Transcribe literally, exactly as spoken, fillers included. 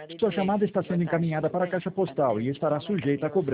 Sua chamada está sendo encaminhada para a caixa postal e estará sujeita a cobrança.